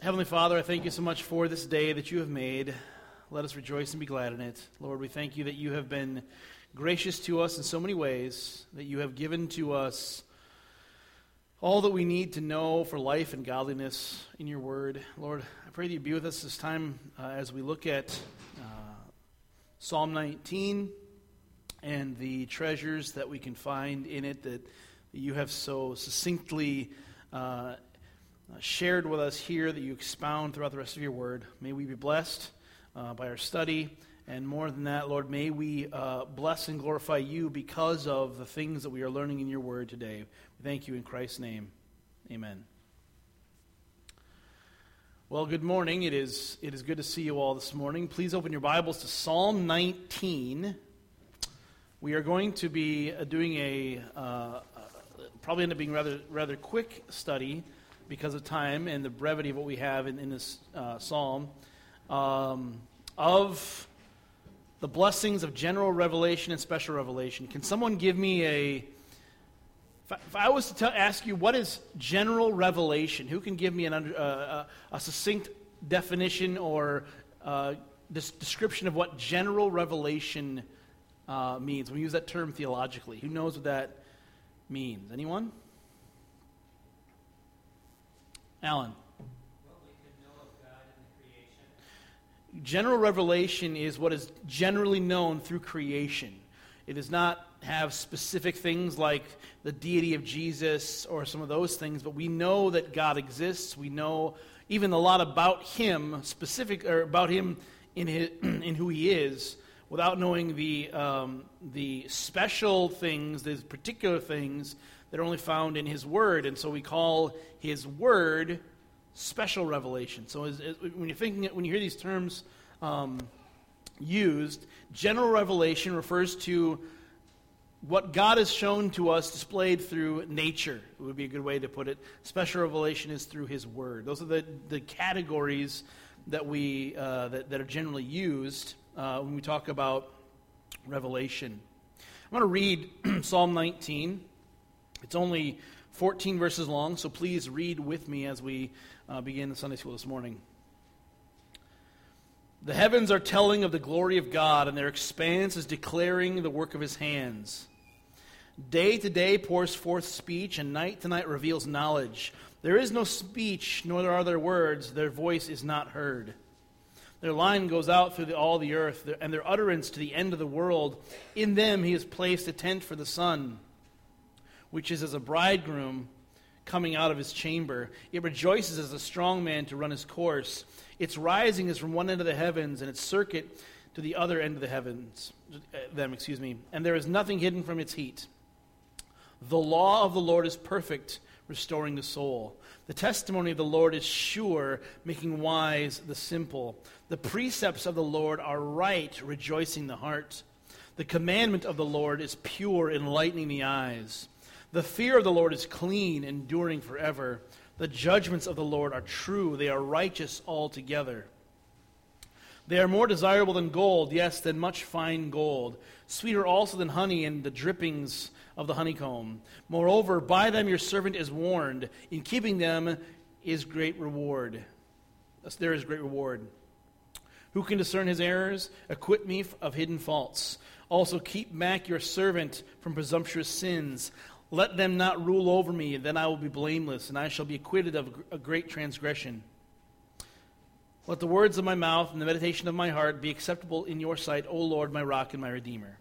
Heavenly Father, I thank you so much for this day that you have made. Let us rejoice and be glad in it. Lord, we thank you that you have been gracious to us in so many ways, that you have given to us all that we need to know for life and godliness in your word. Lord, I pray that you be with us this time as we look at Psalm 19 and the treasures that we can find in it that you have so succinctly shared with us here, that you expound throughout the rest of your word. May we be blessed by our study, and more than that, Lord, may we bless and glorify you because of the things that we are learning in your word today. We thank you in Christ's name. Amen. Well, good morning. It is good to see you all this morning. Please open your Bibles to Psalm 19. We are going to be doing probably end up being rather quick study because of time and the brevity of what we have in this psalm, of the blessings of general revelation and special revelation. Can someone give me if I was to ask you what is general revelation, who can give me a succinct definition or description of what general revelation means? We use that term theologically. Who knows what that means? Anyone? Alan. What we could know of God in the creation. General revelation is what is generally known through creation. It does not have specific things like the deity of Jesus or some of those things, but we know that God exists. We know even a lot about Him, about Him in who He is, without knowing the special things, the particular things that are only found in His Word. And so we call His Word special revelation. So when you hear these terms used, general revelation refers to what God has shown to us displayed through nature. It would be a good way to put it. Special revelation is through His Word. Those are the categories that that are generally used when we talk about revelation. I'm going to read Psalm 19. It's only 14 verses long, so please read with me as we begin the Sunday school this morning. The heavens are telling of the glory of God, and their expanse is declaring the work of His hands. Day to day pours forth speech, and night to night reveals knowledge. There is no speech, nor are there words. Their voice is not heard. Their line goes out through all the earth, and their utterance to the end of the world. In them He has placed a tent for the sun, which is as a bridegroom coming out of his chamber. It rejoices as a strong man to run his course. Its rising is from one end of the heavens, and its circuit to the other end of the heavens. And there is nothing hidden from its heat. The law of the Lord is perfect, restoring the soul. The testimony of the Lord is sure, making wise the simple. The precepts of the Lord are right, rejoicing the heart. The commandment of the Lord is pure, enlightening the eyes. The fear of the Lord is clean, enduring forever. The judgments of the Lord are true. They are righteous altogether. They are more desirable than gold, yes, than much fine gold. Sweeter also than honey and the drippings of the honeycomb. Moreover, by them your servant is warned. In keeping them is great reward. There is great reward. Who can discern his errors? Acquit me of hidden faults. Also keep back your servant from presumptuous sins. Let them not rule over me, then I will be blameless, and I shall be acquitted of a great transgression. Let the words of my mouth and the meditation of my heart be acceptable in your sight, O Lord, my rock and my redeemer.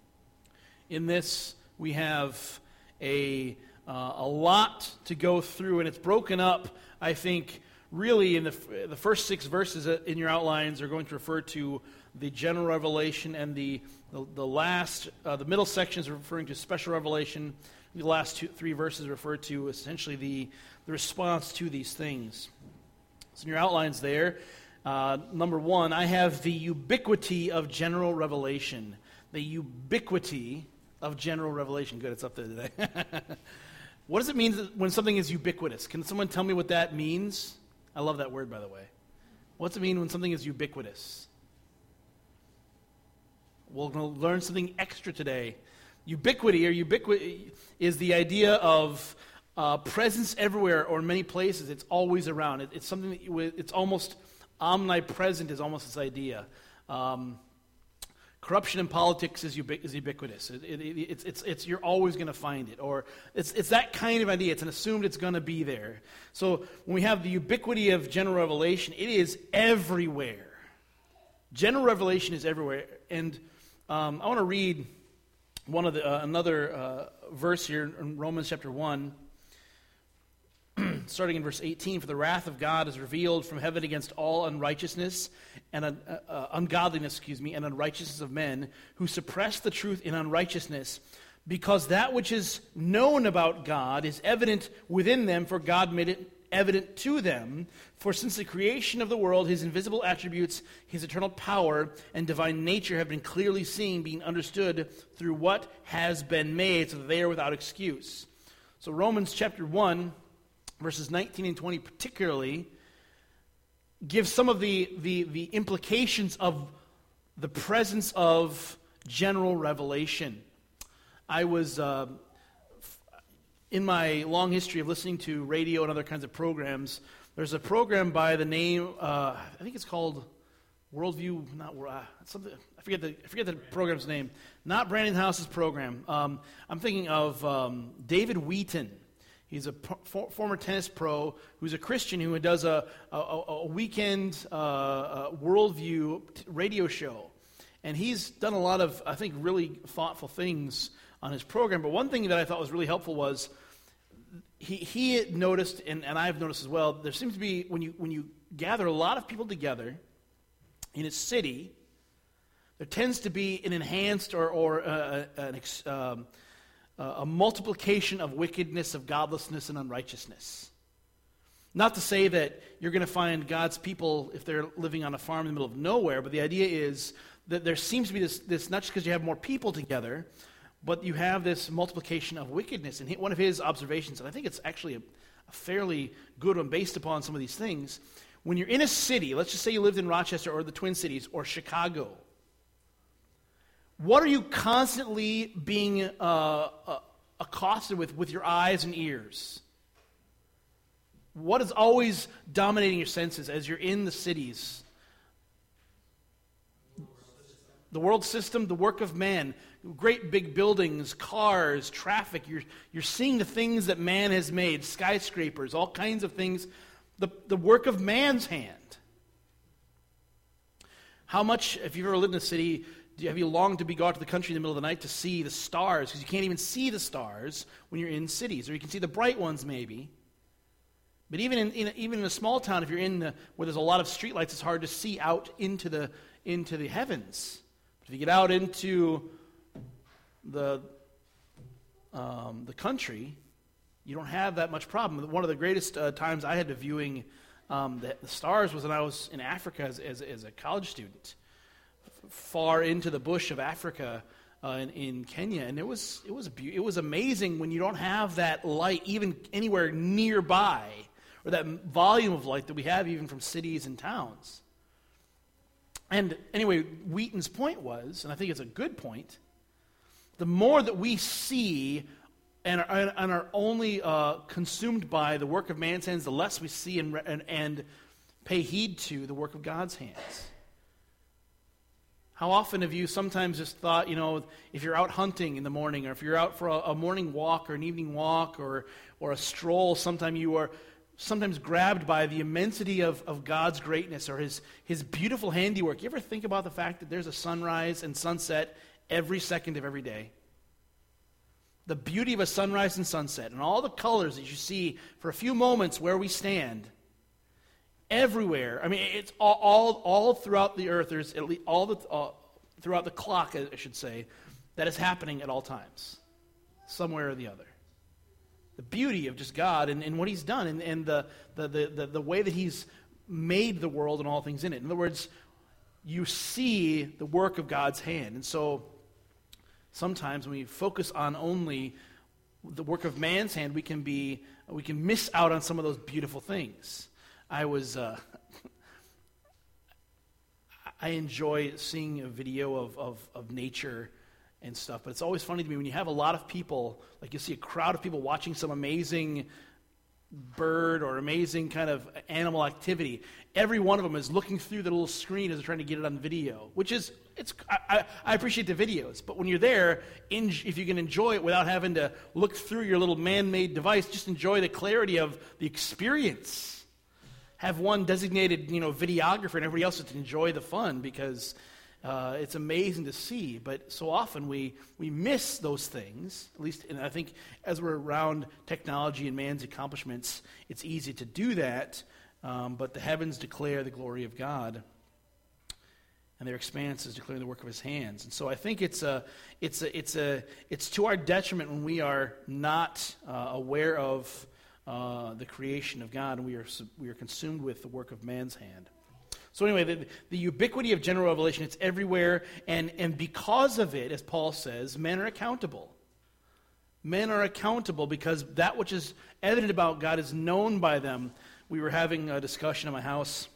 In this, we have a lot to go through, and it's broken up, I think, really in the first 6 verses in your outlines are going to refer to the general revelation, and the middle section is referring to special revelation. The last 3 verses refer to essentially the response to these things. So in your outlines there, number 1, I have the ubiquity of general revelation. The ubiquity of general revelation. Good, it's up there today. What does it mean when something is ubiquitous? Can someone tell me what that means? I love that word, by the way. What's it mean when something is ubiquitous? We're going to learn something extra today. Ubiquity is the idea of presence everywhere or in many places. It's always around. It's something that it's almost omnipresent is almost this idea. Corruption in politics is ubiquitous. It's you're always going to find it, or it's that kind of idea. It's an assumed it's going to be there. So when we have the ubiquity of general revelation, it is everywhere. General revelation is everywhere, and I want to read another verse here in Romans chapter 1. Starting in verse 18, for the wrath of God is revealed from heaven against all unrighteousness and ungodliness, and unrighteousness of men who suppress the truth in unrighteousness, because that which is known about God is evident within them, for God made it evident to them. For since the creation of the world, his invisible attributes, his eternal power, and divine nature have been clearly seen, being understood through what has been made, so that they are without excuse. So Romans chapter 1, verses 19 and 20 particularly, give some of the implications of the presence of general revelation. I was, in my long history of listening to radio and other kinds of programs, there's a program by the name, I think it's called Worldview, something. I forget the program's name. Not Brandon House's program. I'm thinking of David Wheaton. He's a former tennis pro who's a Christian who does a weekend worldview radio show. And he's done a lot of, I think, really thoughtful things on his program. But one thing that I thought was really helpful was he had noticed, and I've noticed as well, there seems to be, when you gather a lot of people together in a city, there tends to be an enhanced or a multiplication of wickedness, of godlessness, and unrighteousness. Not to say that you're going to find God's people if they're living on a farm in the middle of nowhere, but the idea is that there seems to be this not just because you have more people together, but you have this multiplication of wickedness. And one of his observations, and I think it's actually a fairly good one based upon some of these things, when you're in a city, let's just say you lived in Rochester or the Twin Cities or Chicago, what are you constantly being accosted with your eyes and ears? What is always dominating your senses as you're in the cities? The world system, the work of man, great big buildings, cars, traffic. You're seeing the things that man has made, skyscrapers, all kinds of things, the work of man's hand. How much, if you've ever lived in a city, have you longed to go out to the country in the middle of the night to see the stars? Because you can't even see the stars when you're in cities. Or you can see the bright ones maybe. But even in a small town, if you're where there's a lot of streetlights, it's hard to see out into the heavens. But if you get out into the country, you don't have that much problem. One of the greatest times I had to viewing the stars was when I was in Africa as a college student, far into the bush of Africa in Kenya, and it was amazing when you don't have that light even anywhere nearby, or that volume of light that we have even from cities and towns. And anyway, Wheaton's point was, and I think it's a good point, the more that we see and are only consumed by the work of man's hands, the less we see and pay heed to the work of God's hands. How often have you sometimes just thought, if you're out hunting in the morning, or if you're out for a morning walk or an evening walk or a stroll, sometimes you are sometimes grabbed by the immensity of God's greatness or his beautiful handiwork. You ever think about the fact that there's a sunrise and sunset every second of every day? The beauty of a sunrise and sunset and all the colors that you see for a few moments where we stand. Everywhere. I mean, it's all throughout the earth. There's at least throughout the clock, I should say, that is happening at all times, somewhere or the other. The beauty of just God and what He's done, and the way that He's made the world and all things in it. In other words, you see the work of God's hand, and so sometimes when we focus on only the work of man's hand, we can miss out on some of those beautiful things. I enjoy seeing a video of nature and stuff. But it's always funny to me when you have a lot of people, like you see a crowd of people watching some amazing bird or amazing kind of animal activity. Every one of them is looking through the little screen as they're trying to get it on video, which is, I appreciate the videos, but when you're there, if you can enjoy it without having to look through your little man-made device, just enjoy the clarity of the experience. Have one designated, videographer, and everybody else just enjoy the fun, because it's amazing to see. But so often we miss those things, at least, and I think as we're around technology and man's accomplishments, it's easy to do that. But the heavens declare the glory of God, and their expanse is declaring the work of His hands. And so I think it's to our detriment when we are not aware of the creation of God, and we are consumed with the work of man's hand. So anyway, the ubiquity of general revelation, it's everywhere, and because of it, as Paul says, men are accountable. Men are accountable because that which is evident about God is known by them. We were having a discussion at my house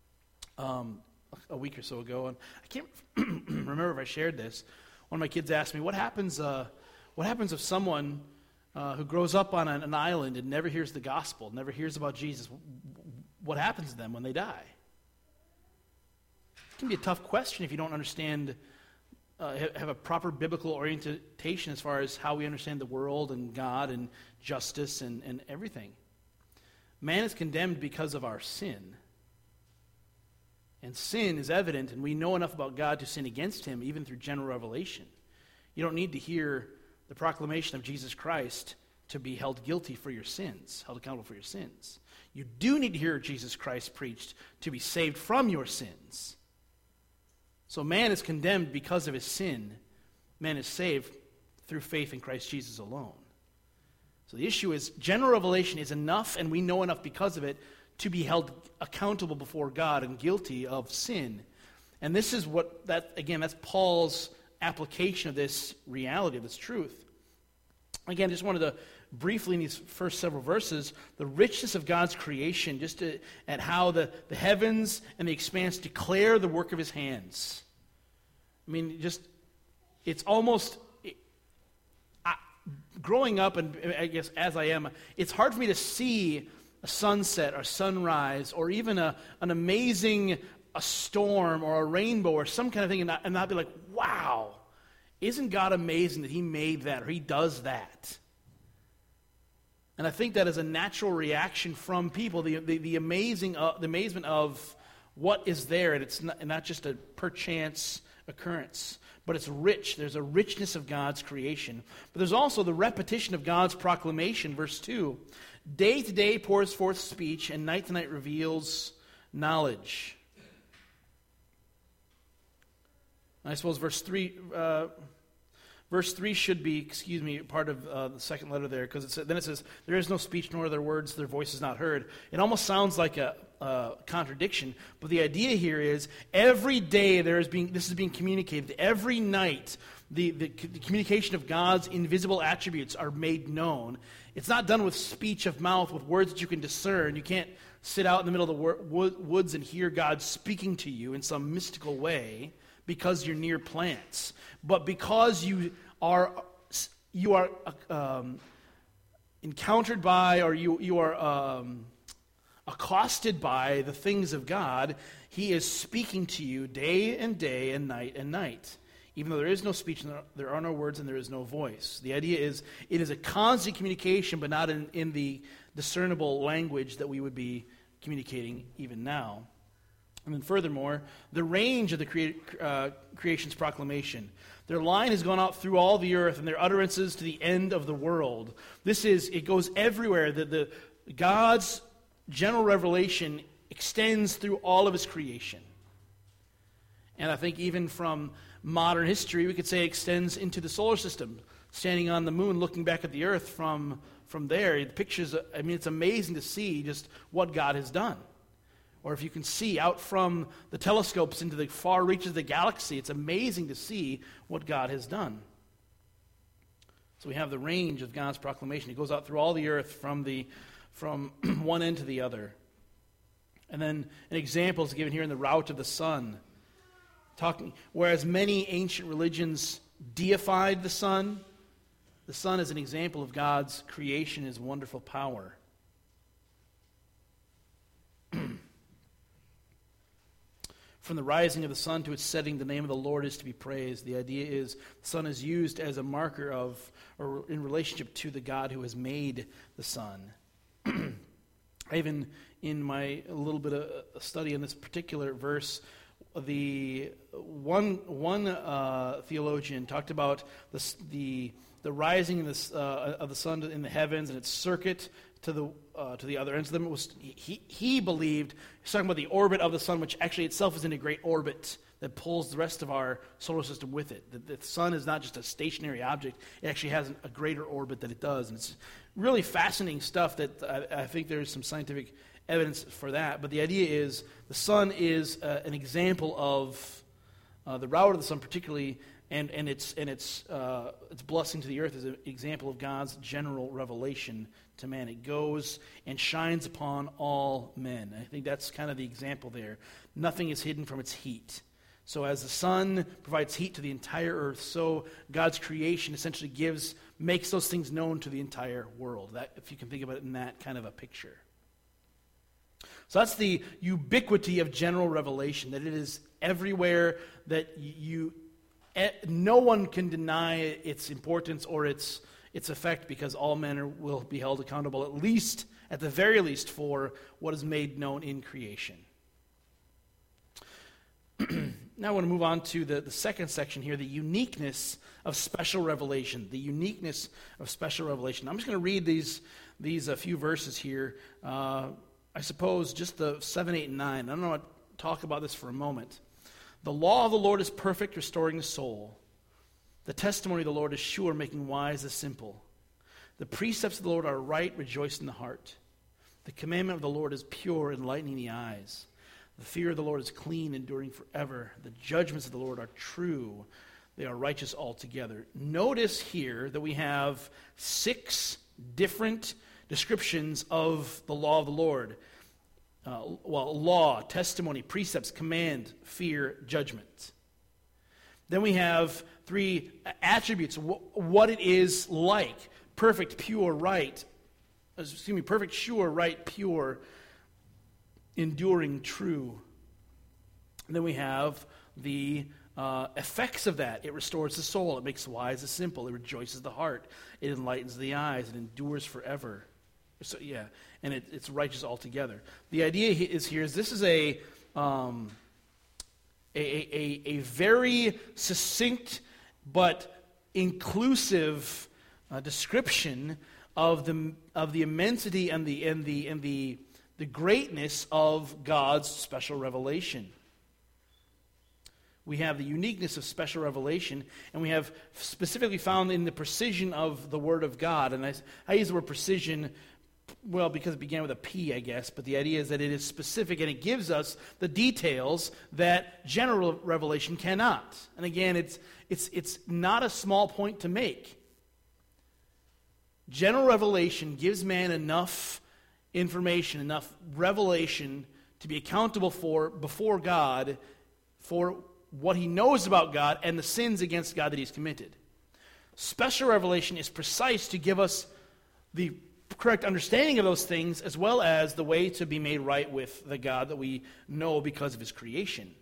a week or so ago, and I can't remember if I shared this. One of my kids asked me, what happens if someone who grows up on an island and never hears the gospel, never hears about Jesus, what happens to them when they die? It can be a tough question if you don't understand, have a proper biblical orientation as far as how we understand the world and God and justice and everything. Man is condemned because of our sin. And sin is evident, and we know enough about God to sin against Him, even through general revelation. You don't need to hear the proclamation of Jesus Christ to be held guilty for your sins, held accountable for your sins. You do need to hear Jesus Christ preached to be saved from your sins. So man is condemned because of his sin. Man is saved through faith in Christ Jesus alone. So the issue is, general revelation is enough, and we know enough because of it, to be held accountable before God and guilty of sin. And this is that's Paul's application of this reality, of this truth. Again, just wanted to briefly in these first several verses, the richness of God's creation, at how the heavens and the expanse declare the work of His hands. I mean, it's almost, growing up, and I guess as I am, it's hard for me to see a sunset or sunrise or even an amazing storm or a rainbow or some kind of thing and not be like, wow, isn't God amazing that He made that or He does that? And I think that is a natural reaction from people, the amazement of what is there, and it's not just a perchance occurrence, but it's rich. There's a richness of God's creation. But there's also the repetition of God's proclamation, verse 2. Day to day pours forth speech, and night to night reveals knowledge. I suppose verse 3 should be, part of the second letter there, because then it says, there is no speech nor other words, their voice is not heard. It almost sounds like a contradiction, but the idea here is every day this is being communicated. Every night, the communication of God's invisible attributes are made known. It's not done with speech of mouth, with words that you can discern. You can't sit out in the middle of the woods and hear God speaking to you in some mystical way because you're near plants. But because you are encountered by, or you are accosted by the things of God, He is speaking to you day and day and night. Even though there is no speech, and there are no words, and there is no voice. The idea is, it is a constant communication, but not in the discernible language that we would be communicating even now. And then furthermore, the range of the creation's proclamation. Their line has gone out through all the earth, and their utterances to the end of the world. It goes everywhere. The God's general revelation extends through all of His creation. And I think even from modern history, we could say it extends into the solar system. Standing on the moon, looking back at the earth from there, the pictures, it's amazing to see just what God has done. Or if you can see out from the telescopes into the far reaches of the galaxy, it's amazing to see what God has done. So we have the range of God's proclamation. It goes out through all the earth from one end to the other. And then an example is given here in the route of the sun. Whereas many ancient religions deified the Son. The Son is an example of God's creation, His wonderful power. From the rising of the sun to its setting, the name of the Lord is to be praised. The idea is the sun is used as a marker of, or in relationship to the God who has made the sun. Even in my little bit of study in this particular verse, the one theologian talked about the rising of the sun in the heavens and its circuit to the other ends of them. He believed, he's talking about the orbit of the sun, which actually itself is in a great orbit that pulls the rest of our solar system with it. The sun is not just a stationary object. It actually has a greater orbit that it does. And it's really fascinating stuff that I think there's some scientific evidence for that. But the idea is the sun is an example of the route of the sun particularly, and its blessing to the earth is an example of God's general revelation to man. It goes and shines upon all men. I think that's kind of the example there. Nothing is hidden from its heat. So as the sun provides heat to the entire earth, so God's creation essentially makes those things known to the entire world. That, if you can think about it in that kind of a picture. So that's the ubiquity of general revelation, that it is everywhere, that no one can deny its importance or its effect, because all men will be held accountable, at the very least, for what is made known in creation. Now I want to move on to the second section here, the uniqueness of special revelation. The uniqueness of special revelation. I'm just going to read these few verses here. I suppose just the 7, 8, and 9. I don't know. I'll talk about this for a moment. The law of the Lord is perfect, restoring the soul. The testimony of the Lord is sure, making wise the simple. The precepts of the Lord are right, rejoicing the heart. The commandment of the Lord is pure, enlightening the eyes. The fear of the Lord is clean, enduring forever. The judgments of the Lord are true. They are righteous altogether. Notice here that we have 6 different descriptions of the law of the Lord. Law, testimony, precepts, command, fear, judgment. Then we have 3 attributes, what it is like. Perfect, pure, right. Perfect, sure, right, pure, enduring, true. And then we have the effects of that. It restores the soul. It makes wise the simple. It rejoices the heart. It enlightens the eyes. It endures forever. So, and it's righteous altogether. The idea is this is a very succinct but inclusive description of the immensity and the greatness of God's special revelation. We have the uniqueness of special revelation, and we have specifically found in the precision of the Word of God. And I use the word precision, well, because it began with a P, I guess, but the idea is that it is specific, and it gives us the details that general revelation cannot. And again, it's not a small point to make. General revelation gives man enough information, enough revelation to be accountable for before God for what he knows about God and the sins against God that he's committed. Special revelation is precise to give us the correct understanding of those things, as well as the way to be made right with the God that we know because of his creation.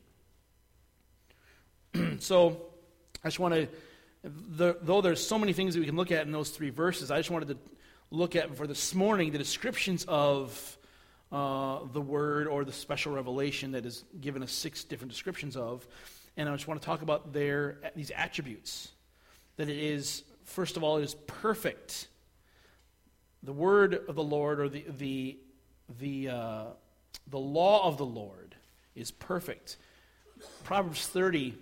So I just want to, though there's so many things that we can look at in those 3 verses, I just wanted to look at for this morning the descriptions of the word or the special revelation that is given us 6 different descriptions of. And I just want to talk about these attributes. That it is, first of all, it is perfect. The word of the Lord, or the law of the Lord, is perfect. Proverbs 30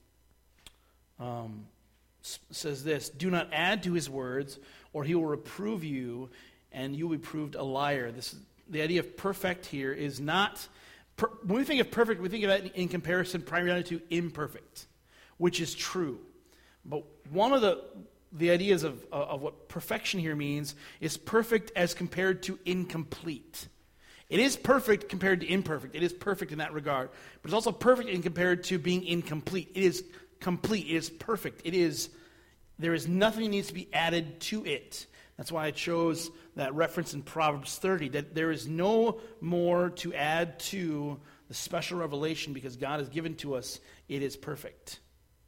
says this: "Do not add to his words, or he will reprove you, and you will be proved a liar." The idea of perfect here is not. When we think of perfect, we think of that in comparison primarily to imperfect, which is true. But one of the ideas of what perfection here means is perfect as compared to incomplete. It is perfect compared to imperfect. It is perfect in that regard. But it's also perfect in compared to being incomplete. It is complete. It is perfect. There is nothing that needs to be added to it. That's why I chose that reference in Proverbs 30, that there is no more to add to the special revelation because God has given to us. It is perfect.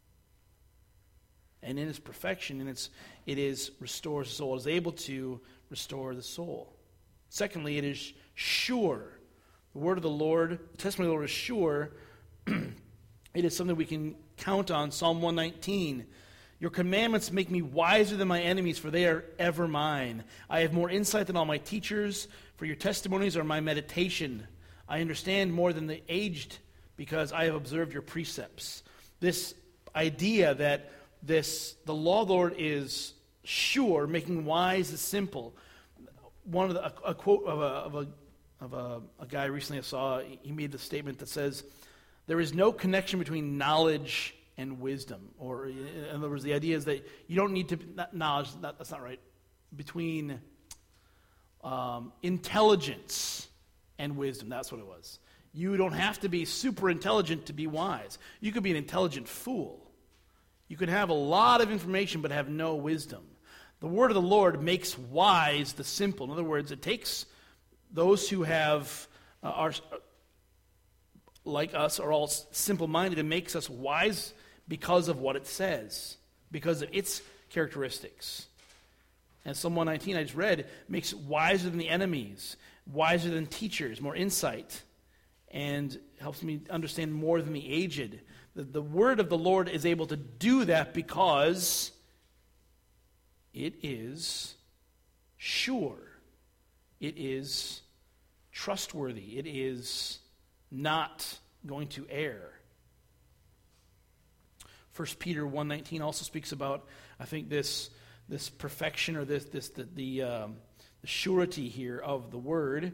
And in its perfection, it restores the soul. It is able to restore the soul. Secondly, it is sure. The word of the Lord, the testimony of the Lord is sure. It is something we can count on. Psalm 119. Your commandments make me wiser than my enemies, for they are ever mine. I have more insight than all my teachers, for your testimonies are my meditation. I understand more than the aged, because I have observed your precepts. This idea that the law of the Lord is sure, making wise the simple. A quote of a guy recently I saw, he made the statement that says, there is no connection between knowledge and wisdom. Or, in other words, the idea is that you don't need to, knowledge, that's not right, between intelligence and wisdom. That's what it was. You don't have to be super intelligent to be wise. You could be an intelligent fool. You could have a lot of information but have no wisdom. The word of the Lord makes wise the simple. In other words, it takes those who are like us, are all simple-minded, and makes us wise because of what it says, because of its characteristics. And Psalm 119 I just read makes wiser than the enemies, wiser than teachers, more insight, and helps me understand more than the aged. The word of the Lord is able to do that because it is sure. It is trustworthy. It is not going to err. 1 Peter 1:19 also speaks about, I think, this perfection, or the surety here of the word.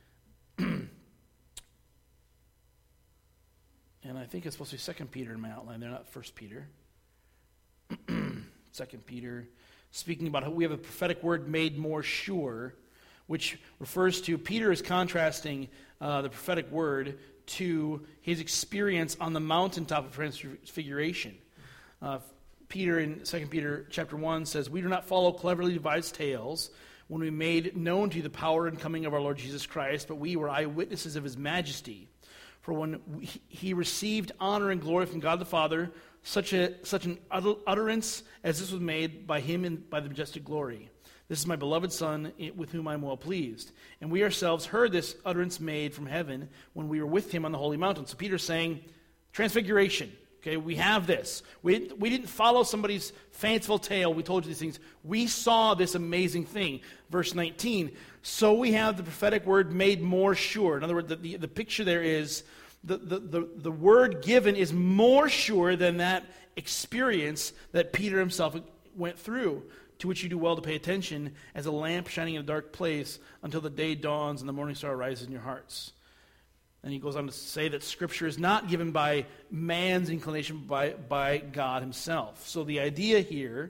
And I think it's supposed to be 2 Peter in my outline. They're not 1 Peter. 2 Peter, speaking about how we have a prophetic word made more sure, which refers to, Peter is contrasting the prophetic word to his experience on the mountaintop of transfiguration. Peter in 2 Peter chapter 1 says, we do not follow cleverly devised tales when we made known to you the power and coming of our Lord Jesus Christ, but we were eyewitnesses of his majesty. For when he received honor and glory from God the Father, such an utterance as this was made by him and by the majestic glory. This is my beloved Son, with whom I am well pleased. And we ourselves heard this utterance made from heaven when we were with him on the holy mountain. So Peter's saying, transfiguration. Okay, we have this. We didn't follow somebody's fanciful tale. We told you these things. We saw this amazing thing. Verse 19. So we have the prophetic word made more sure. In other words, the picture there is the word given is more sure than that experience that Peter himself went through, to which you do well to pay attention, as a lamp shining in a dark place until the day dawns and the morning star rises in your hearts. And he goes on to say that Scripture is not given by man's inclination, but by God himself. So the idea here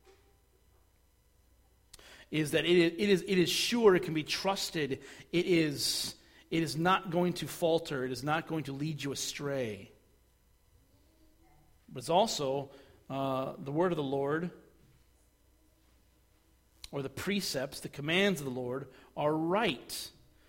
is that it is sure, it can be trusted, it is not going to falter, it is not going to lead you astray. But it's also the word of the Lord, or the precepts, the commands of the Lord, are right.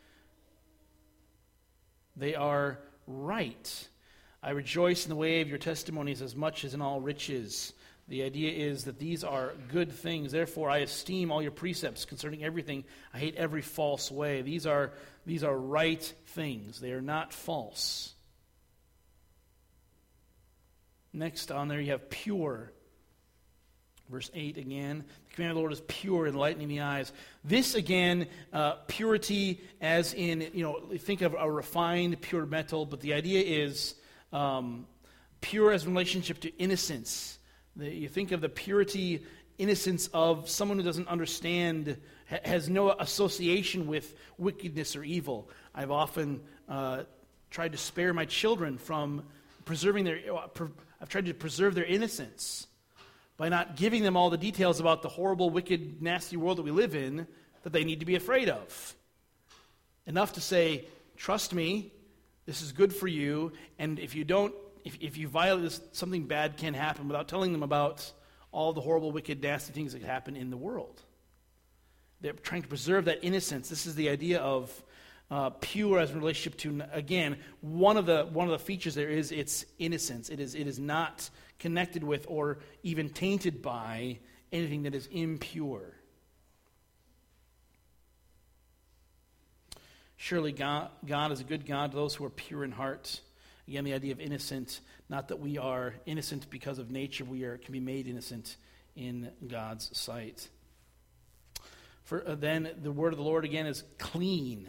They are right. I rejoice in the way of your testimonies as much as in all riches. The idea is that these are good things. Therefore, I esteem all your precepts concerning everything. I hate every false way. These are right things. They are not false. Next on there you have pure. Verse 8 again, the command of the Lord is pure, enlightening the eyes. This again, purity as in, think of a refined pure metal, but the idea is pure as in relationship to innocence. You think of the purity, innocence of someone who doesn't understand, has no association with wickedness or evil. I've often tried to spare my children from I've tried to preserve their innocence by not giving them all the details about the horrible, wicked, nasty world that we live in that they need to be afraid of. Enough to say, trust me, this is good for you, and if you don't if you violate this, something bad can happen without telling them about all the horrible, wicked, nasty things that happen in the world. They're trying to preserve that innocence. This is the idea of pure as in relationship to, again, one of the features there is its innocence. It is not connected with or even tainted by anything that is impure. Surely God is a good God to those who are pure in heart. Again, the idea of innocent, not that we are innocent because of nature, can be made innocent in God's sight. For then the word of the Lord again is clean.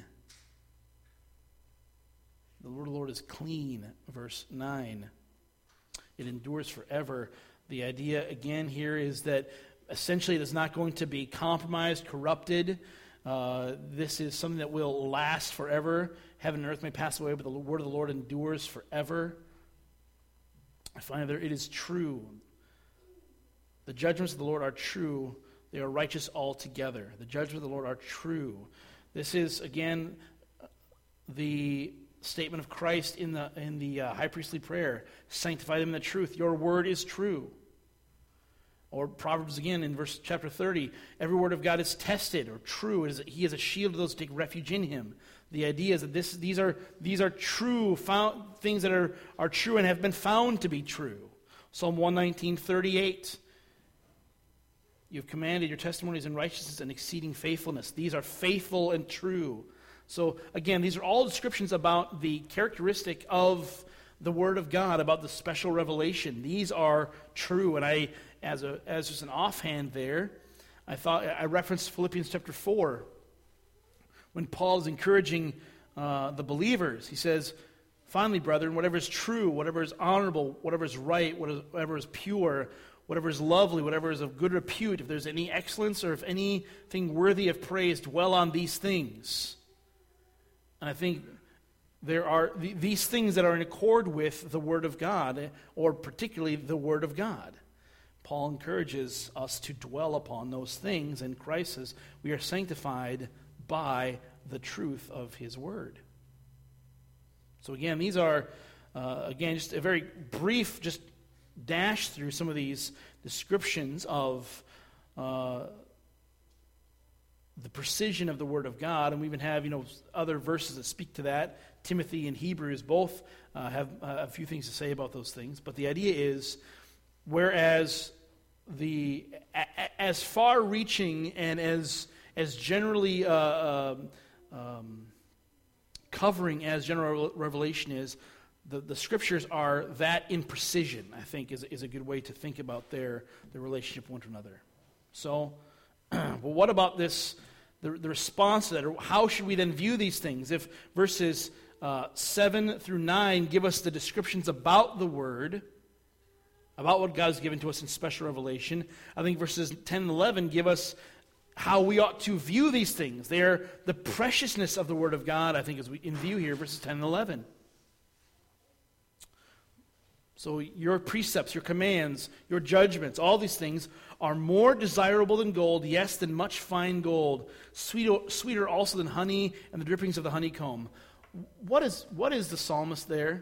The word of the Lord is clean, verse 9. It endures forever. The idea again here is that essentially it is not going to be compromised, corrupted. This is something that will last forever. Heaven and earth may pass away, but the word of the Lord endures forever. I find that it is true. The judgments of the Lord are true. They are righteous altogether. The judgments of the Lord are true. This is, again, the statement of Christ in the high priestly prayer. Sanctify them in the truth. Your word is true. Or Proverbs again in chapter 30, every word of God is tested or true. He is a shield to those who take refuge in him. The idea is that these are true, things that are true and have been found to be true. Psalm 119:38. You have commanded your testimonies in righteousness and exceeding faithfulness. These are faithful and true. So again, these are all descriptions about the characteristic of the Word of God, about the special revelation. These are true. And as just an offhand there, I referenced Philippians chapter 4 when Paul is encouraging the believers. He says, finally, brethren, whatever is true, whatever is honorable, whatever is right, whatever is pure, whatever is lovely, whatever is of good repute, if there's any excellence or if anything worthy of praise, dwell on these things. And I think there are these things that are in accord with the Word of God, or particularly the Word of God. Paul encourages us to dwell upon those things, and Christ says we are sanctified by the truth of His Word. So again, these are, just a very brief, just dash through some of these descriptions of the precision of the Word of God, and we even have other verses that speak to that. Timothy and Hebrews both have a few things to say about those things. But the idea is, whereas as far-reaching and as generally covering as general revelation is, the Scriptures are that in precision, I think, is a good way to think about their relationship one to another. So, well, what about this? The response to that, or how should we then view these things? If verses 7 through 9 give us the descriptions about the Word, about what God has given to us in special revelation, I think verses 10 and 11 give us how we ought to view these things. They are the preciousness of the Word of God, I think, as we in view here, verses 10 and 11. So your precepts, your commands, your judgments, all these things are more desirable than gold, yes, than much fine gold, sweeter also than honey and the drippings of the honeycomb. What is the psalmist there?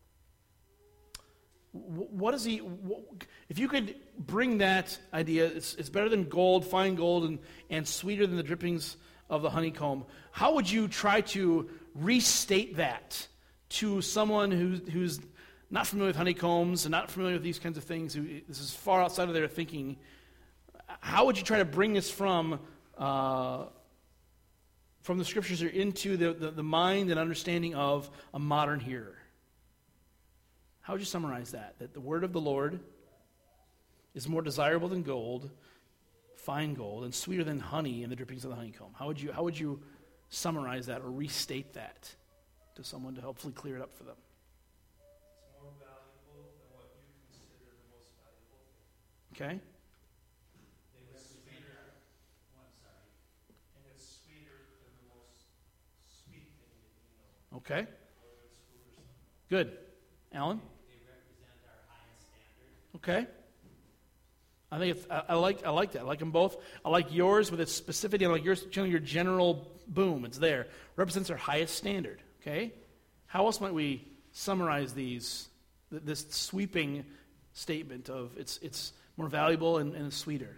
What is he? If you could bring that idea, it's better than gold, fine gold, and sweeter than the drippings of the honeycomb. How would you try to restate that to someone who's not familiar with honeycombs and not familiar with these kinds of things? This is far outside of their thinking. How would you try to bring this from the Scriptures into the mind and understanding of a modern hearer? How would you summarize that? That the word of the Lord is more desirable than gold, fine gold, and sweeter than honey in the drippings of the honeycomb. How would you summarize that or restate that to someone to hopefully clear it up for them? It's more valuable than what you consider the most valuable thing. Okay. It's sweeter. And it's sweeter than the most sweet thing that you know. Okay. Whether it's food or something. Good. Alan? They represent our highest standard. Okay. I think I like that. I like them both. I like yours with its specificity. I like yours, your general boom. It's there. Represents our highest standard. Okay. How else might we summarize these this sweeping statement of it's more valuable and it's sweeter.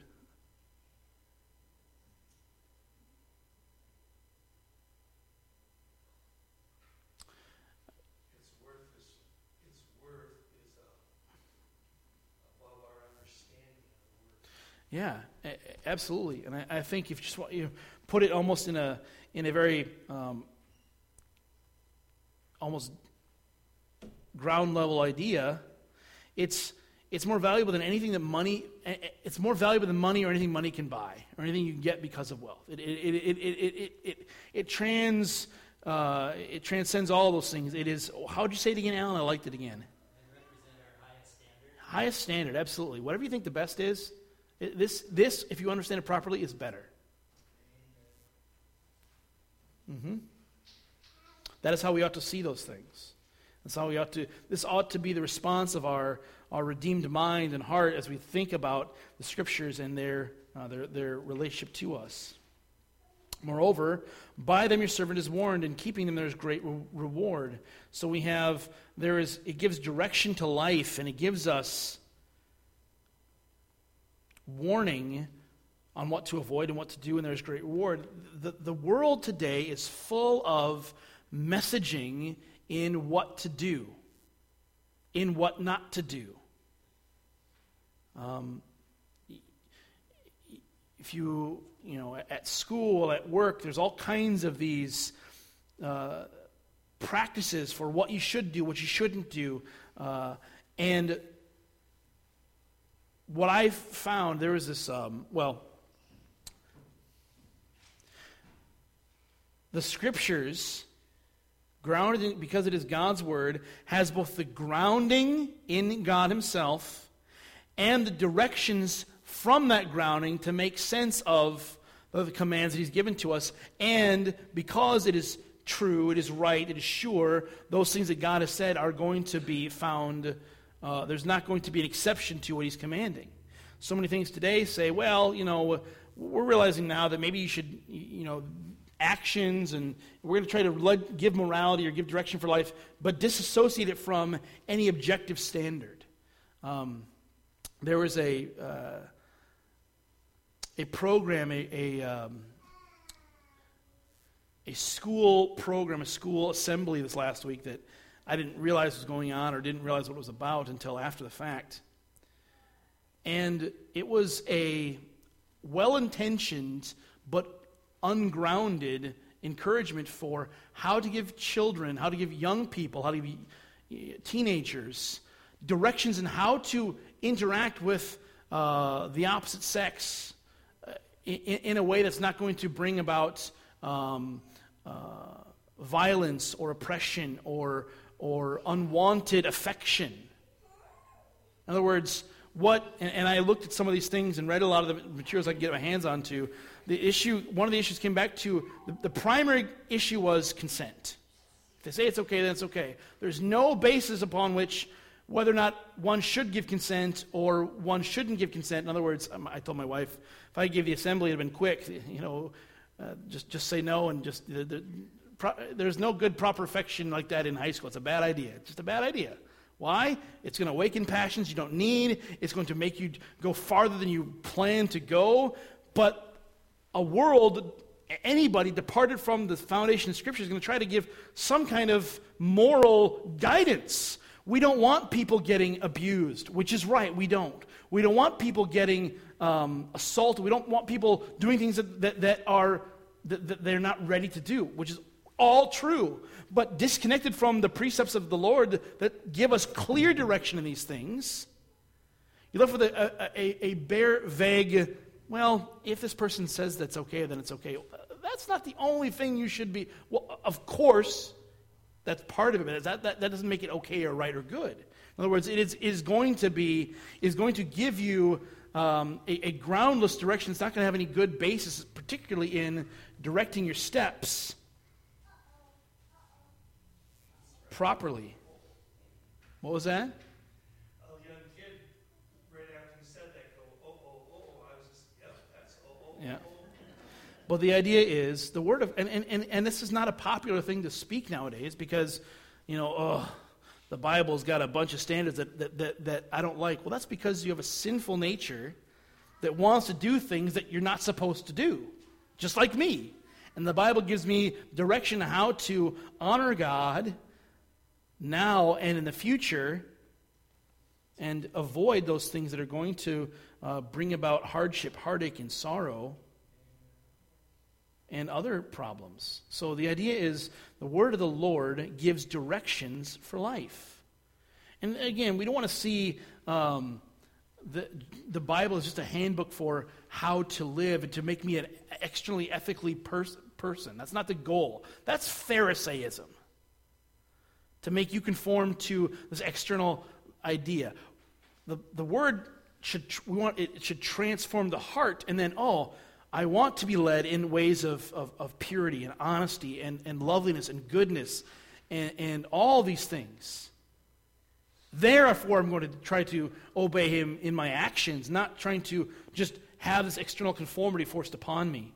Its worth is above our understanding of the word. Yeah, absolutely. And I think if you just want, put it almost in a very almost ground level idea, it's more valuable than anything that money. It's more valuable than money or anything money can buy or anything you can get because of wealth. It transcends all of those things. It is. How would you say it again, Alan? I liked it again. And represent our highest standard. Highest standard, absolutely. Whatever you think the best is, this, if you understand it properly, is better. Mm-hmm. That is how we ought to see those things. That's how we ought to. This ought to be the response of our redeemed mind and heart as we think about the Scriptures and their relationship to us. Moreover, by them your servant is warned, and keeping them there is great reward. So it gives direction to life, and it gives us warning on what to avoid and what to do, and there's great reward. The world today is full of messaging in what to do, in what not to do. If you at school, at work, there's all kinds of these practices for what you should do, what you shouldn't do. And what I've found, there was this, the Scriptures, grounded in, because it is God's Word, has both the grounding in God Himself and the directions from that grounding to make sense of the commands that He's given to us. And because it is true, it is right, it is sure, those things that God has said are going to be found. There's not going to be an exception to what He's commanding. So many things today say, well, we're realizing now that maybe you should, actions, and we're going to try to give morality or give direction for life, but disassociate it from any objective standard. There was a program, a school program, a school assembly this last week that I didn't realize was going on or didn't realize what it was about until after the fact. And it was a well-intentioned but ungrounded encouragement for how to give children, how to give young people, how to give teenagers directions in how to interact with the opposite sex in a way that's not going to bring about violence or oppression or unwanted affection. In other words, and I looked at some of these things and read a lot of the materials I could get my hands onto. One of the issues came back to, the primary issue was consent. If they say it's okay, then it's okay. There's no basis upon which whether or not one should give consent or one shouldn't give consent. In other words, I told my wife, if I gave the assembly, it would have been quick. Just say no, and there's no good proper affection like that in high school. It's a bad idea. It's just a bad idea. Why? It's going to awaken passions you don't need. It's going to make you go farther than you plan to go. But a world, anybody departed from the foundation of Scripture is going to try to give some kind of moral guidance. We don't want people getting abused, which is right, we don't. We don't want people getting assaulted. We don't want people doing things that they're not ready to do, which is all true. But disconnected from the precepts of the Lord that give us clear direction in these things, you're left with a bare, vague, well, if this person says that's okay, then it's okay. That's not the only thing you should be. Well, of course, that's part of it, but that doesn't make it okay or right or good. In other words, it is going to give you a groundless direction. It's not going to have any good basis, particularly in directing your steps properly. What was that? A young kid, right after you said that, go, I was just, yep, that's, Yeah. Well, the idea is the word of, and this is not a popular thing to speak nowadays because, the Bible's got a bunch of standards that I don't like. Well, that's because you have a sinful nature that wants to do things that you're not supposed to do, just like me. And the Bible gives me direction on how to honor God now and in the future and avoid those things that are going to bring about hardship, heartache, and sorrow and other problems. So the idea is the word of the Lord gives directions for life. And again, we don't want to see the Bible as just a handbook for how to live and to make me an externally ethically person. That's not the goal. That's Pharisaism. To make you conform to this external idea. The word should transform the heart, and then, I want to be led in ways of purity and honesty and loveliness and goodness and all these things. Therefore, I'm going to try to obey him in my actions, not trying to just have this external conformity forced upon me.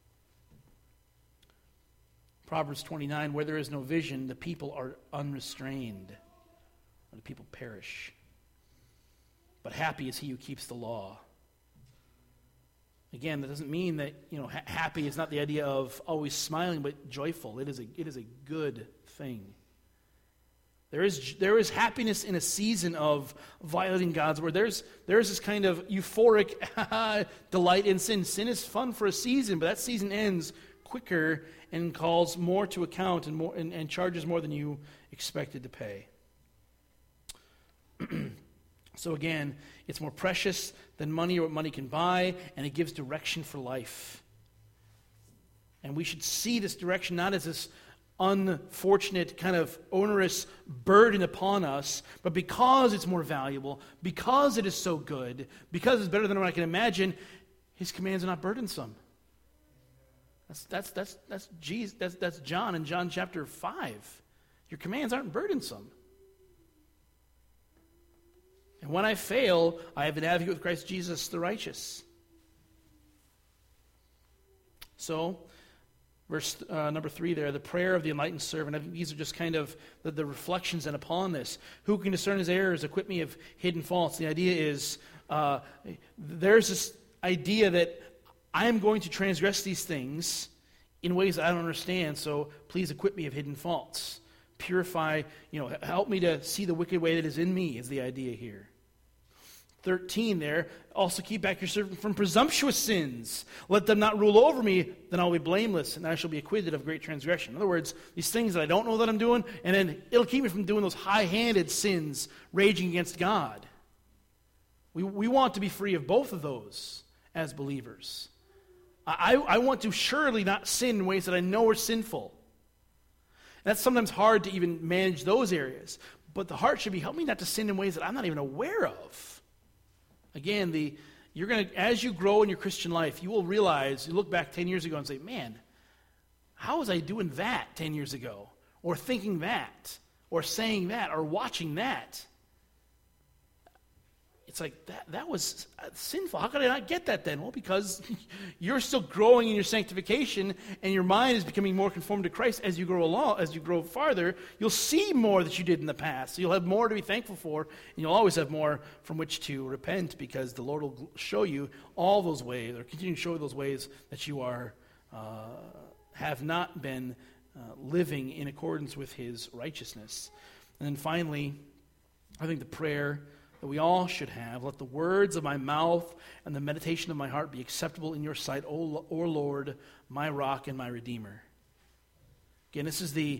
Proverbs 29, where there is no vision, the people are unrestrained, or the people perish. But happy is he who keeps the law. Again, that doesn't mean that, happy is not the idea of always smiling, but joyful. It is a good thing. There is happiness in a season of violating God's word. There's this kind of euphoric delight in sin. Sin is fun for a season, but that season ends quicker and calls more to account and charges more than you expected to pay. So again, it's more precious than money or what money can buy, and it gives direction for life. And we should see this direction not as this unfortunate kind of onerous burden upon us, but because it's more valuable, because it is so good, because it's better than what I can imagine, his commands are not burdensome. That's Jesus. That's John in John chapter 5. Your commands aren't burdensome. And when I fail, I have an advocate with Christ Jesus the righteous. So, verse number 3 there, the prayer of the enlightened servant. I think these are just kind of the reflections and upon this. Who can discern his errors, acquit me of hidden faults? The idea is, there's this idea that I am going to transgress these things in ways that I don't understand, so please acquit me of hidden faults. Purify, help me to see the wicked way that is in me is the idea here. 13 there, also keep back your servant from presumptuous sins. Let them not rule over me, then I'll be blameless, and I shall be acquitted of great transgression. In other words, these things that I don't know that I'm doing, and then it'll keep me from doing those high-handed sins, raging against God. We want to be free of both of those as believers. I want to surely not sin in ways that I know are sinful. And that's sometimes hard to even manage those areas. But the heart should be, help me not to sin in ways that I'm not even aware of. Again, you're going to, as you grow in your Christian life, you will realize, you look back 10 years ago and say, man, how was I doing that 10 years ago? Or thinking that? Or saying that? Or watching that? It's like, that was sinful. How could I not get that then? Well, because you're still growing in your sanctification, and your mind is becoming more conformed to Christ as you grow along, as you grow farther. You'll see more that you did in the past. So you'll have more to be thankful for, and you'll always have more from which to repent, because the Lord will show you all those ways, or continue to show you those ways that you are have not been living in accordance with his righteousness. And then finally, I think the prayer that we all should have, let the words of my mouth and the meditation of my heart be acceptable in your sight, O Lord, my rock and my redeemer. Again, this is the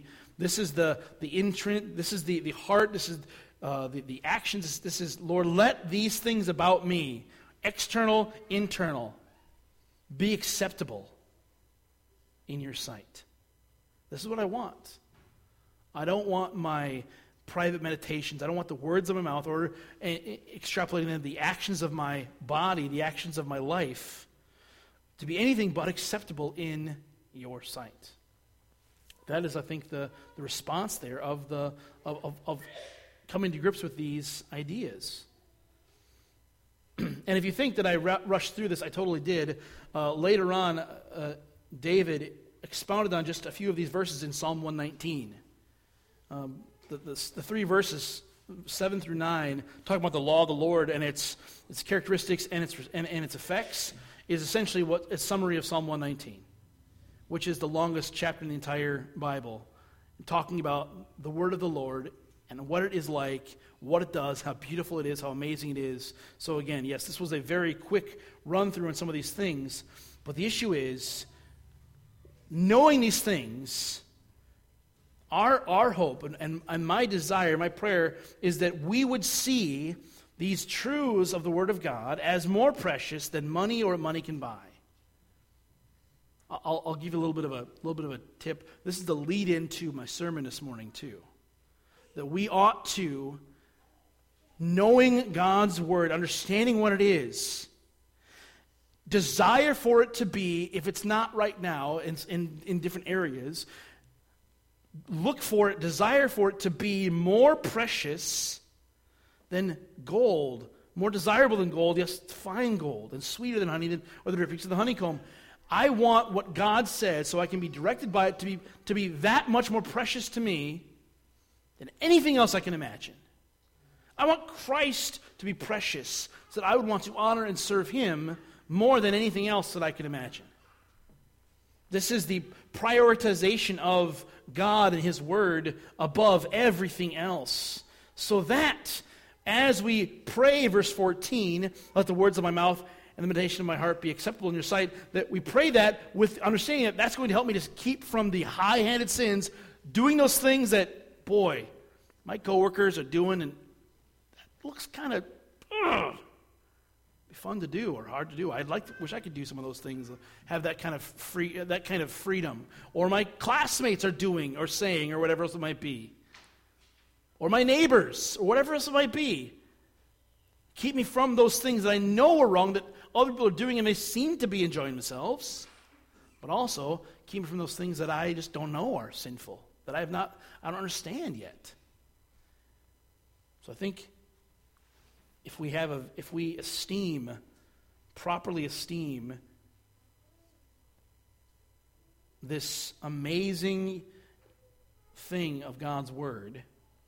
heart, this is the actions, this is, Lord, let these things about me, external, internal, be acceptable in your sight. This is what I want. I don't want my private meditations. I don't want the words of my mouth or extrapolating the actions of my body, the actions of my life, to be anything but acceptable in your sight. That is, I think, the response there of coming to grips with these ideas. And if you think that I rushed through this, I totally did. Later on, David expounded on just a few of these verses in Psalm 119. the three verses, 7 through 9, talking about the law of the Lord and its characteristics and its effects, is essentially a summary of Psalm 119, which is the longest chapter in the entire Bible, talking about the word of the Lord and what it is like, what it does, how beautiful it is, how amazing it is. So again, yes, this was a very quick run through on some of these things, but the issue is, knowing these things, our hope and my desire, my prayer, is that we would see these truths of the Word of God as more precious than money or money can buy. I'll give you a little bit of a tip. This is the lead into my sermon this morning too. That we ought to, knowing God's Word, understanding what it is, desire for it to be, if it's not right now in different areas, look for it, desire for it to be more precious than gold, more desirable than gold, yes, fine gold, and sweeter than honey, or the drippings of the honeycomb. I want what God says so I can be directed by it to be that much more precious to me than anything else I can imagine. I want Christ to be precious so that I would want to honor and serve Him more than anything else that I could imagine. This is the prioritization of God and His Word above everything else. So that, as we pray, verse 14, let the words of my mouth and the meditation of my heart be acceptable in your sight, that we pray that with understanding that that's going to help me to keep from the high-handed sins, doing those things that, boy, my coworkers are doing, and that looks kind of fun to do or hard to do. Wish I could do some of those things, have that kind of freedom. Or my classmates are doing or saying or whatever else it might be. Or my neighbors or whatever else it might be. Keep me from those things that I know are wrong, that other people are doing and they seem to be enjoying themselves. But also keep me from those things that I just don't know are sinful, that I don't understand yet. So I think if we properly esteem this amazing thing of God's Word,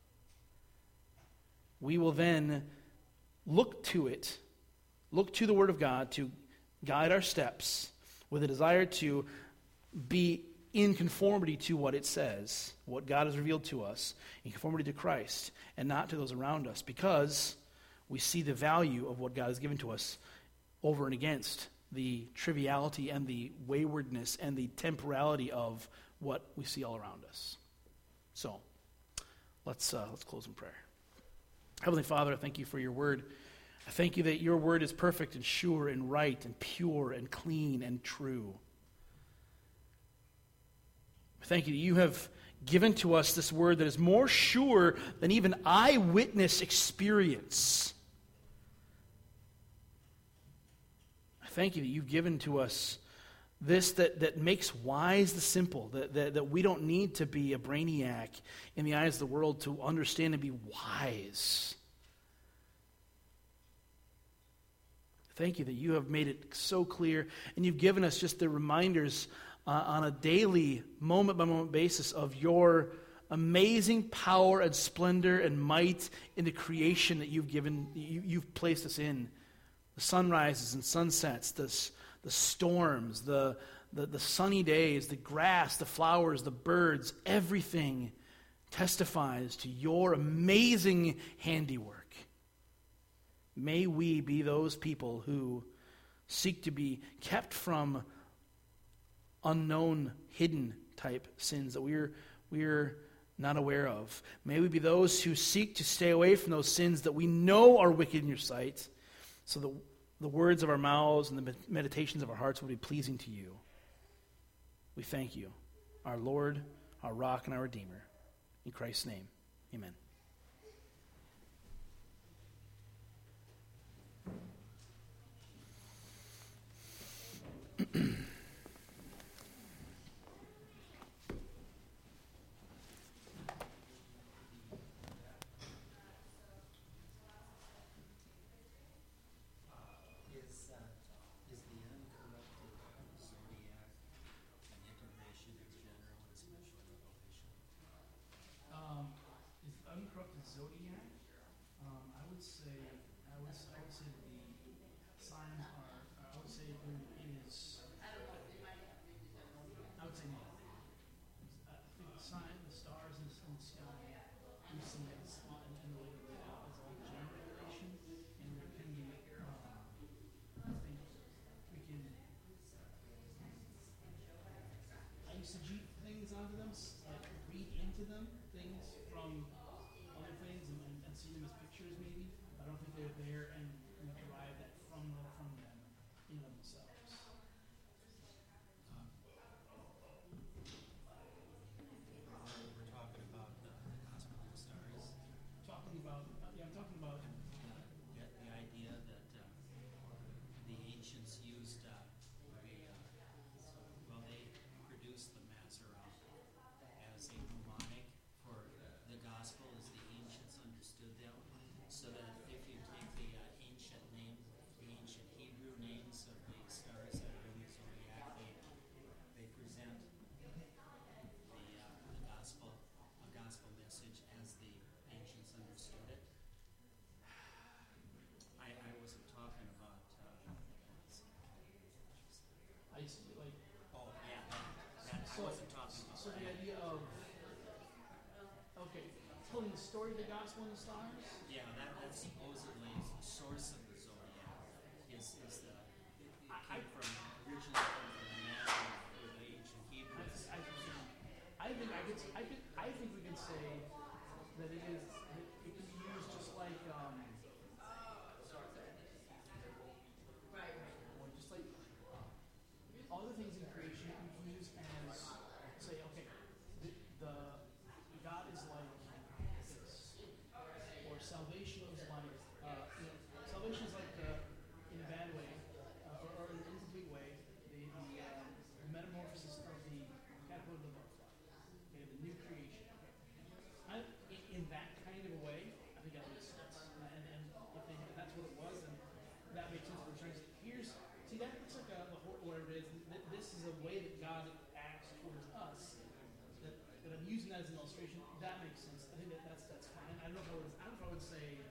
we will then look to the Word of God to guide our steps with a desire to be in conformity to what it says, what God has revealed to us, in conformity to Christ, and not to those around us, because we see the value of what God has given to us over and against the triviality and the waywardness and the temporality of what we see all around us. So, let's close in prayer. Heavenly Father, I thank you for your word. I thank you that your word is perfect and sure and right and pure and clean and true. I thank you that you have given to us this word that is more sure than even eyewitness experience. Thank you that you've given to us this that makes wise the simple, that we don't need to be a brainiac in the eyes of the world to understand and be wise. Thank you that you have made it so clear, and you've given us just the reminders on a daily, moment-by-moment basis of your amazing power and splendor and might in the creation that you've placed us in. The sunrises and sunsets, the storms, the sunny days, the grass, the flowers, the birds, everything testifies to your amazing handiwork. May we be those people who seek to be kept from unknown, hidden type sins that we're not aware of. May we be those who seek to stay away from those sins that we know are wicked in your sight, so that the words of our mouths and the meditations of our hearts will be pleasing to you. We thank you, our Lord, our rock, and our Redeemer. In Christ's name, amen. Is the uncorrupted zodiac an information that's general and special revelation? Is zodiac, I would say the signs are. I would say there is. I would say no. I think the sign, the stars in the sky, we see as in the way they're laid out as all general creation, and there can be. I think we can. Eisegete things onto them, like read into them things from other things and see them as pictures maybe. I don't think they're there and we derive that from them in themselves. We're talking about the gospel of the stars. I'm talking about The idea that the ancients used, they produced the Masoretic as a mnemonic for the gospel as the ancients understood them. So that if you take the ancient Hebrew names of the stars that are in the zodiac, they present the gospel, a gospel message as the ancients understood it. I wasn't talking about. I see, like. Oh yeah, I wasn't talking about. So the idea of telling the story of the gospel in the stars. Yeah, that's supposedly the source of the zodiac. Is the it came from originally from the Magi or the ancient Hebrews. I think we can say that it is. It can be used just like. Just like other things in creation, you can use as say, okay, the God is like this, or salvation is like salvation is like in a bad way or in an incomplete way the metamorphosis of the caterpillar to the butterfly, okay, the new creation. In that kind of a way, I think that makes sense. And if that's what it was, then that makes sense. We're trying to that looks like whatever it is. This is a way that God acts towards us. That I'm using that as an illustration. That makes sense. I think that's fine. I don't know if I would say.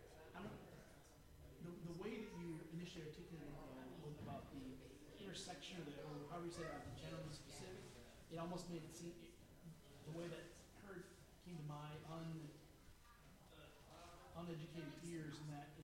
The way that you initially articulated about the intersection or however you say about the general and the specific, it almost made it seem the way that came to my uneducated ears, and that